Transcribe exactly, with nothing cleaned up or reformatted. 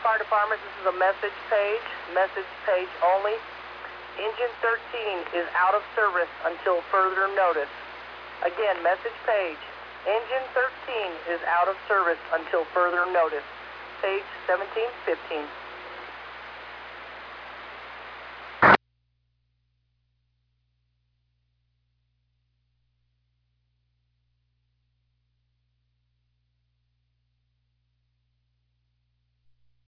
Fire Department. This is a message page, message page only. Engine thirteen is out of service until further notice. Again, message page. Engine thirteen is out of service until further notice. Page seventeen fifteen.